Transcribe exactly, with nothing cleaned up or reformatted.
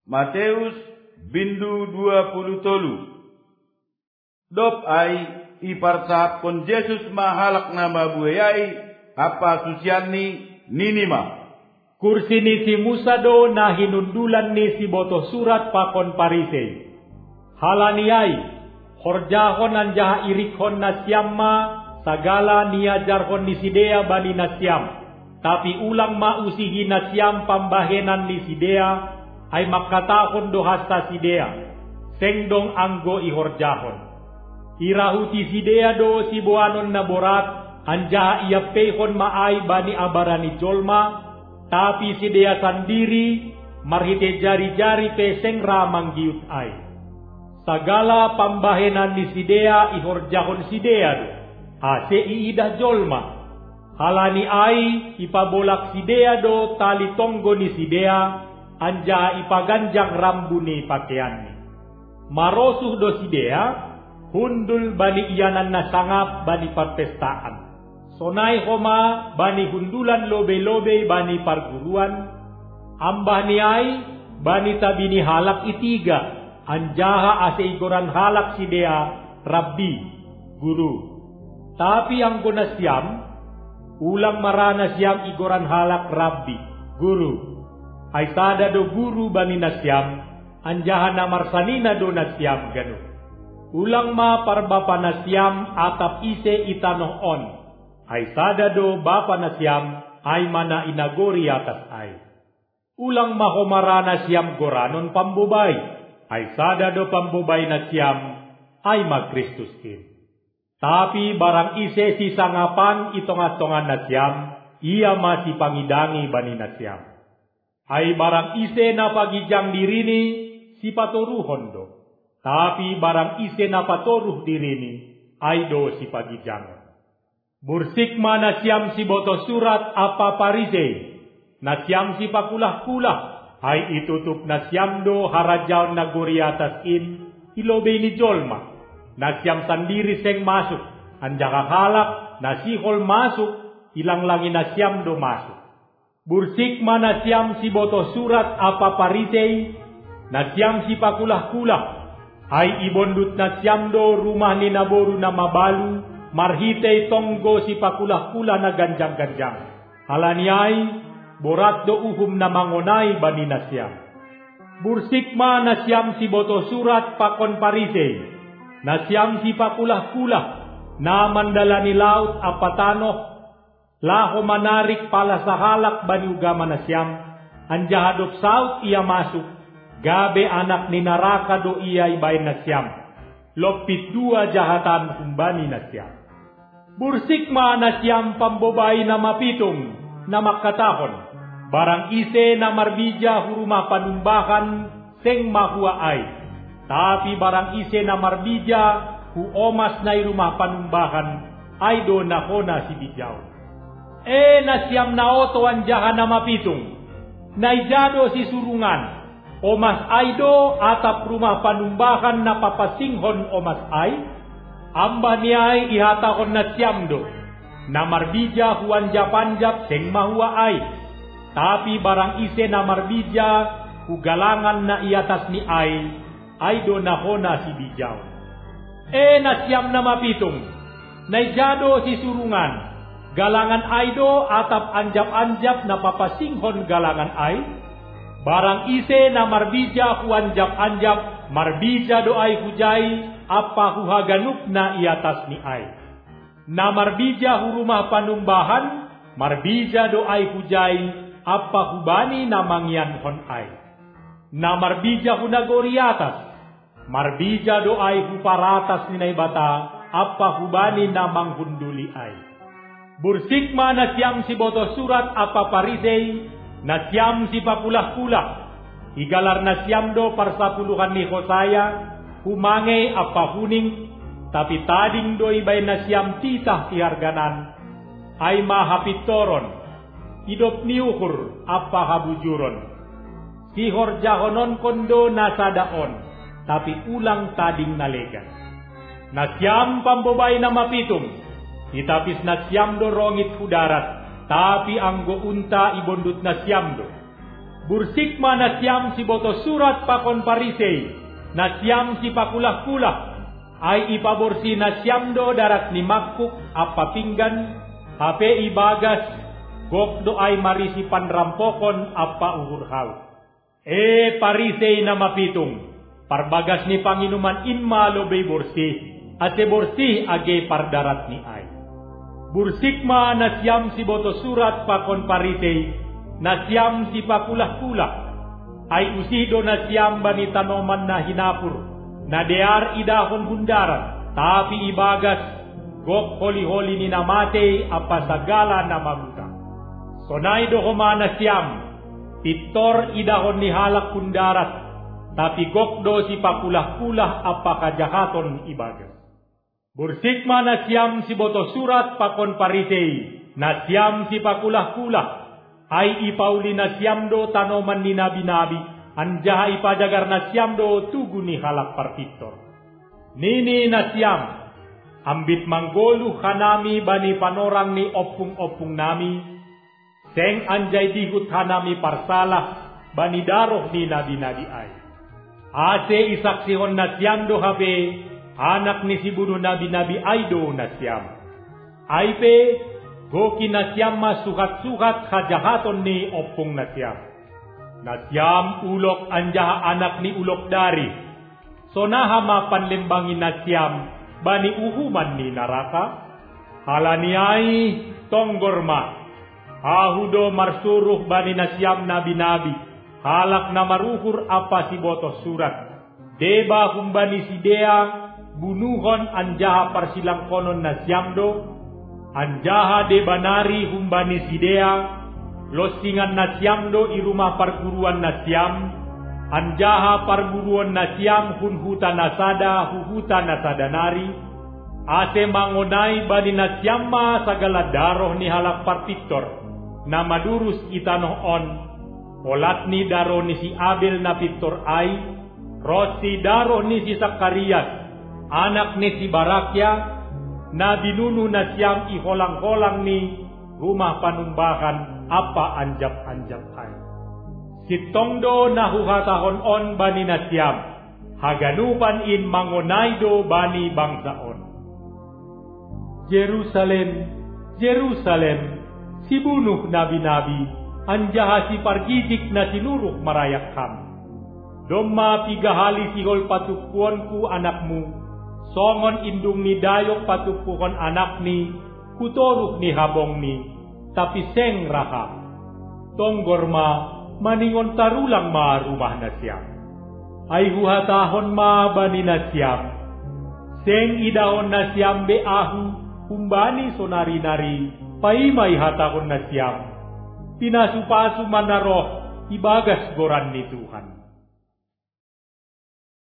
Matius bindu dua puluh tolu. Dop ai iparsap kon Yesus mahalak nama buayai apa susiani ninima. Kursi ni si Musa do na hinundulan ni si boto surat pakon Parisei. Halani ai horjahon anjaha irikhon na siyamma sagala niajarhon ni sidea bani na siyam. Tapi ulang mausihi na siyam pambahenan ni sidea ay makatahon do hasta sidea, sengdong anggo ihorjahon. Irahuti sidea do si buanon na borat, anjaha iapehon maay bani abarani jolma, tapi sidea sandiri marhite jari-jari peseng ramang giut ay. Sagala pambahenan ni sidea ihorjahon sidea do, ase iidah jolma. Halani ay ipabolak sidea do tali tonggo ni sidea, anja ipaganjang rambuni pakaiannya. Marosuh do sidea, hundul bani iyanan na sangap bani perpestaan. Sonai homa bani hundulan lobe-lobe bani parguruan. Ambah ni ay bani tabini halak itiga, anjaha ase igoran halak sidea, Rabbi, Guru. Tapi ang guna siyam, ulang marana siyam igoran halak Rabbi, Guru. Ay sada do guru bani nasyam, anjahan na marsanina do nasyam gano. Ulang ma parbapa nasyam atap ise itanoh on. Ay sada do bapa nasyam ay mana inagori atas ay. Ulang ma homara nasyam goranon pambubay. Ay sada do pambubay nasyam ay ma Kristus in. Tapi barang ise si sangapan itong-atongan nasyam, iya masih pangidangi bani nasyam. Ay barang ise na pagijang dirini si patoruhon do. Tapi barang ise na patoruh dirini ay do si pagijang. Bursik na siyam si boto surat apa Parisei. Na siyam si pakulah-kulah ay itutup na siyam do harajaw na guriatas in ilobe ni jolma. Na siyam sandiri seng masuk. Anjaka halak na sihol masuk ilang langi na siyam do masuk. Bursik mana siam si boto surat apa Parisei, na siam si pakulah-kulah, ay ibondut na siam do rumah ni naboru na mabalu, marhitei tonggo si pakulah-kulah na ganjang-ganjang. Halani ay, borat do uhum na mangonay bani na siam. Bursik mana siam si boto surat pakon Parisei, na siam si pakulah-kulah, na mandala ni laut apatanoh, laho manarik pala sa halak bani ugama na siyam, anjahadop saut iya masuk, gabe anak ni naraka do iya ibay na siyam, lopit dua jahatan kumbani na siyam. Bursik ma na siyam pambobay na mapitong, na makatahon, barang ise na marbidya huruma panumbakan, seng mahua ay, tapi barang ise na marbidya hu omas na irumah panumbakan, ay do na hona si bidyaw. E nasyam na oto anjahan na mapitong, naijado si surungan, omas aydo atap rumah panumbakan na papasinghon omas ay, amba niyay ihatakon na siyam do, na marbidya huan japanjap seng mahua ay, tapi barang ise na marbidya hu galangan na iatas ni ay, ay do na hona si bijaw. E nasyam na mapitong, naijado si surungan, galangan aydo atap anjap-anjap na papasinghon galangan ay, barang ise na marbidya hu anjap-anjap, marbidya do ay hujay, apa huhaganup na iatas ni ay. Na marbidya hu rumah panumbahan, marbidya do ay hujay, apa hubani na mangyanhon ay. Na marbidya hu nagori atas, marbidya do ay hu paratas ni naibata, apa hubani na manghunduli ay. Bursik ma na siyam si boto surat apa Parisei, na siyam si pakulah-kulah, igalar na siyam do parsapuluhan ni Hosaya, humangay apa huning, tapi tading do ibay na siyam titah tiharganan, ay mahapitoron, idop niukur apa habujuron. Si horjahonon kondo nasadaon, tapi ulang tading nalegan. Na siyam pambobay na mapitong, itapis na siyam do rongit hudarat, tapi anggo unta ibondut na siyam do. Bursikma na siyam si boto surat pakon Parisei, na siyam si pakulah-kulah, ay ipaborsi na siyam do darat ni makuk apa pinggan, hape ibagas, gokdo ay marisi panrampokon apa uhurhaw. E Parisei na mapitong, parbagas ni Panginuman inma lobey borsi, ate borsi age pardarat ni ay. Bursikma na siyam si boto surat pakon Parisei, na siyam si pakulah-kulah, ay usido na siyam bani tanoman na hinapur, na dear idahon bundaran, tapi ibagas, gok holi-holi ni namate apa sagala na maguta. Sonay do na siyam, pitor idahon ni halak bundarat, tapi gok do si pakulah-kulah apa kajahaton ibagas. Bursikma na siyam si boto surat pakon Parisei, na siyam si pakulah-kulah, ay ipauli na siyam do tanoman ni nabi-nabi, anjaha ipajagar na siyam do tugu ni halak partitor. Nini na siyam, ambit manggolu hanami bani panorang ni opung-opung nami, seng anjay dihut hanami parsalah bani daroh ni nabi-nabi ay. Ase isaksihon na siyam do habe, anak ni si bunuh nabi-nabi ay do na siyam. Ay pe, goki na siyam masukat-sukat kajahaton ni opung na siyam. Na siyam ulok anjaha anak ni ulok dari. Sonaha mapanlembangin na siyam bani uhuman ni naraka. Halani ay tonggorma. Ahudo marsuruh bani na siyam nabi-nabi. Halak na maruhur apa si boto surat. Deba humbani si dea bunuhon anjaha parsilang konon na siyam do. Anjaha de banari humbani sidea, losingan na siyam do i rumah perguruan na siyam, anjaha perguruan na siyam hunhuta nasada huhuta nasada nari, ase mangonai bani na siyam ma sagala daroh ni halak partitor, na madurus itanoh on, olat ni daroh ni si Abel na pitor ay, rosi daroh ni si Sakarias, anak ni si Barakya, na binunu na siyam iholang-holang ni rumah panumbahan apa anjap-anjap ay. Si tongdo na huhatahon on bani na siyam, haganupan in mangonaydo bani bangsaon. Jerusalem, Jerusalem, si bunuh nabi-nabi, anjaha si pargidik na sinuruh marayak kam. Domma pigahali si hol patukuanku anakmu, songon indung ni dayok patupuhon anak ni, kutoruk ni habong ni, tapi seng raha. Tonggorma, maningon tarulang ma rumah na siyam. Ay huhatahon ma bani na siyam. Seng idahon na siyam be ahu, humbani sonari-nari, paimay hatahon na siyam. Pinasupasu manaroh, ibagas goran ni Tuhan.